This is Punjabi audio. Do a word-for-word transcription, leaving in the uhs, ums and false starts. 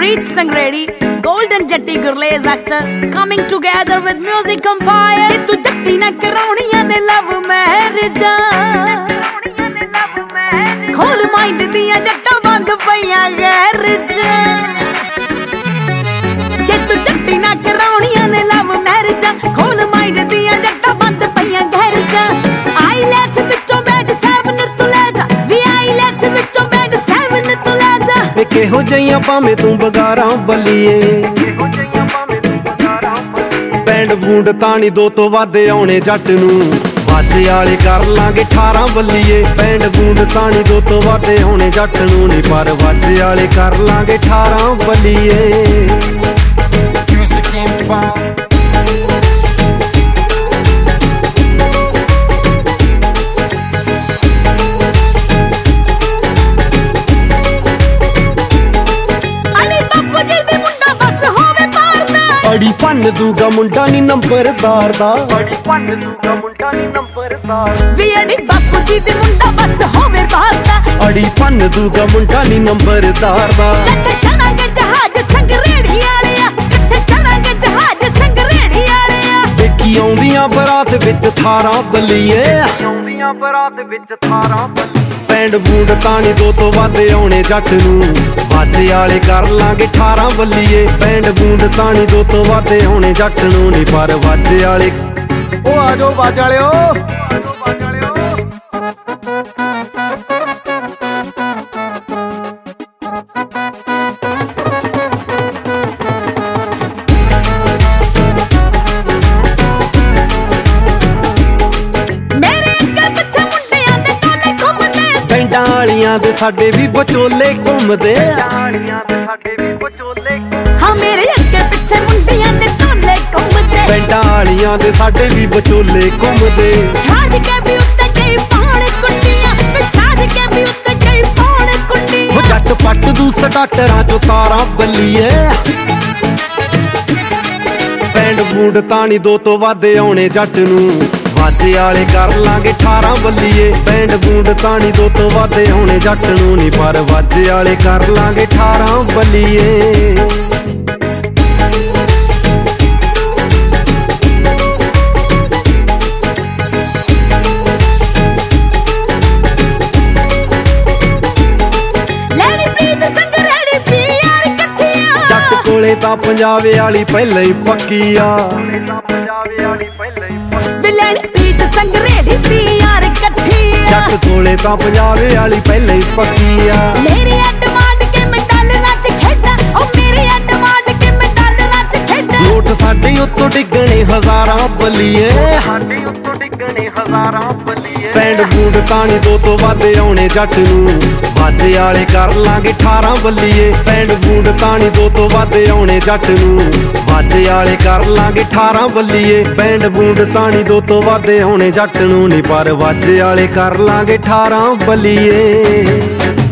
Preet Sangredi, Golden Jatti Gurlez actor, coming together with music empire. Tu jatti na karauniya ne love marriage, khol mind diya jatta band paiya garage. Je tu jatti na karauniya ne love marriage, khol mind diya jatta band paiya garage. Eyelash vichon bed seven tu le ja, vi eyelash vichon bed seven tu le ja. ਕਿਹੋ ਜਿਹੀਆਂ ਭਾਵੇਂ ਤੂੰ ਬਗਾਰਾਂ ਬੱਲੀਏ, ਪੈਂਡ ਬੂੰਡ ਤਾਣੀ ਦੋ ਤੋਂ ਵੱਧ ਆਉਣੇ ਜੱਟ ਨੂੰ, ਵਾਜੇ ਵਾਲੇ ਕਰ ਲਾਂਗੇ ਅਠਾਰਾਂ ਬੱਲੀਏ। ਪੈਂਡ ਬੂੰਡ ਤਾਣੀ ਦੋ ਤੋਂ ਵੱਧ ਆਉਣੇ ਜੱਟ ਨੂੰ ਨੀ, ਪਰ ਵਾਜੇ ਵਾਲੇ ਕਰ ਲਾਂਗੇ ਅਠਾਰਾਂ ਬੱਲੀਏ। ਅੜੀ ਭੰਨ ਦੂਗਾ ਮੁੰਡਾ ਨੀ ਨੰਬਰਦਾਰ ਦਾ, ਅੜੀ ਭੰਨ ਦੂਗਾ ਮੁੰਡਾ ਨੀ ਨੰਬਰਦਾਰ ਵੀ ਅੜੀ ਬਾਪੂ ਜੀ ਦੇ ਮੁੰਡਾ ਬਸ ਹੋਵੇ ਬਾਹਰ ਦਾ, ਅੜੀ ਭੰਨ ਦੂਗਾ ਮੁੰਡਾ ਨੀ ਨੰਬਰਦਾਰ ਦਾ। ਕੱਠੇ ਚੜਾਂਗੇ ਜਹਾਜ਼ ਸੰਗਰੇੜੀ ਵਾਲਿਆ, ਕੱਠੇ ਚੜਾਂਗੇ ਜਹਾਜ਼ ਸੰਗਰੇੜੀ ਵਾਲਿਆ। ਦੇਖੀ ਆਉਂਦੀਆਂ ਬਰਾਤ ਵਿੱਚ ਥਾਰਾਂ ਬੱਲੀਏ, ਆਉਂਦੀਆਂ ਬਰਾਤ ਵਿੱਚ ਥਾਰਾਂ ਬੱਲੀਏ। ਪੈਂਡ ਬੂੰਡ ਤਾਣੀ ਦੋ ਤੋਂ ਵੱਧ ਆਉਣੇ ਜੱਟ ਨੂੰ, ਵਾਜੇ ਵਾਲੇ ਕਰ ਲਾਂਗੇ ਅਠਾਰਾਂ ਬੱਲੀਏ। ਪੈਂਡ ਬੂੰਡ ਤਾਣੀ ਦੋ ਤੋਂ ਵੱਧ ਆਉਣੇ ਜੱਟ ਨੂੰ ਨੀ, ਪਰ ਵਾਜੇ ਵਾਲੇ ਉਹ ਆ ਜਾਓ ਵਾਜ ਵਾਲਿਓ। ਪਿੰਡਾਂ ਵਾਲੀਆਂ ਦੇ ਸਾਡੇ ਵੀ ਵਿਚੋਲੇ ਘੁੰਮਦੇ, ਹਾਂ ਮੇਰੇ ਅੱਗੇ ਪਿੱਛੇ ਮੁੰਡਿਆਂ ਦੇ ਟੋਲੇ ਘੁੰਮਦੇ, ਪਿੰਡਾਂ ਵਾਲੀਆਂ ਦੇ ਸਾਡੇ ਵੀ ਵਿਚੋਲੇ ਘੁੰਮਦੇ। ਛੱਡ ਕੇ ਵੀ ਉੱਤੇ ਗਈ ਪਾਉਣ ਕੁੰਡੀਆਂ, ਛੱਡ ਕੇ ਵੀ ਉੱਤੇ ਗਈ ਪਾਉਣ ਕੁੰਡੀਆਂ। ਉਹ ਜੱਟ ਪੱਟ ਦੂ ਸਟਾਟਰਾਂ ਚੋਂ ਤਾਰਾਂ ਬੱਲੀਏ, ਪੈਂਡ ਬੂੰਡ ਤਾਣੀ ਦੋ ਤੋਂ ਵੱਧ ਆਉਣੇ ਜੱਟ ਨੂੰ, ਵਾਜੇ ਵਾਲੇ ਕਰ ਲਾਂਗੇ ਅਠਾਰਾਂ ਬੱਲੀਏ। ਪੈਂਡ ਬੂੰਡ ਤਾਣੀ ਦੋ ਤੋਂ ਵੱਧ ਆਉਣੇ ਜੱਟ ਨੂੰ ਨੀ, ਪਰ ਵਾਜੇ ਵਾਲੇ ਕਰ ਲਾਂਗੇ ਅਠਾਰਾਂ ਬੱਲੀਏ। ਜੱਟ ਕੋਲੇ ਤਾਂ ਪੰਜਾਬੇ ਵਾਲੀ ਪਹਿਲਾਂ ਹੀ ਪੱਕੀ ਆ, ਸੰਗਰੇੜੀ ਦੀ ਯਾਰ ਇਕੱਠੀ ਆ। ਜੱਟ ਕੋਲੇ ਤਾਂ ਪੰਜਾਬੇ ਵਾਲੀ ਪਹਿਲਾਂ ਹੀ ਪੱਕੀ ਆ। ਮੇਰੀ ਅੱਡ ਮਾਰ ਕੇ ਮੈਂ ਡਾਲਰਾਂ ਚ ਖੇਡਾਂ, ਉਹ ਮੇਰੀ ਅੱਡ ਮਾਰ ਕੇ ਮੈਂ ਡਾਲਰਾਂ ਚ ਖੇਡਾਂ। ਨੋਟ ਸਾਡੇ ਉੱਤੋਂ ਡਿੱਗਣੇ ਹਜ਼ਾਰਾਂ ਬੱਲੀਏ, ਸਾਡੇ ਉੱਤੋਂ ਡਿੱਗਣੇ ਹਜ਼ਾਰਾਂ ਬੱਲੀਏ। ਪੈਂਡ ਬੂੰਡ ਤਾਣੀ ਦੋ ਤੋਂ ਵੱਧ ਆਉਣੇ ਜੱਟ ਨੂੰ, ਵਾਜੇ ਵਾਲੇ ਕਰ ਲਾਂਗੇ ਅਠਾਰਾਂ ਬੱਲੀਏ। ਪੈਂਡ ਬੂੰਡ ਤਾਣੀ ਦੋ ਤੋਂ ਵੱਧ ਆਉਣੇ ਜੱਟ ਨੂੰ, ਵਾਜੇ ਵਾਲੇ ਕਰ ਲਾਂਗੇ ਅਠਾਰਾਂ ਬੱਲੀਏ। ਪੈਂਡ ਬੂੰਡ ਤਾਣੀ ਦੋ ਤੋਂ ਵੱਧ ਆਉਣੇ ਜੱਟ ਨੂੰ ਨੀ, ਪਰ ਵਾਜੇ ਵਾਲੇ ਕਰ ਲਾਂਗੇ ਅਠਾਰਾਂ ਬੱਲੀਏ।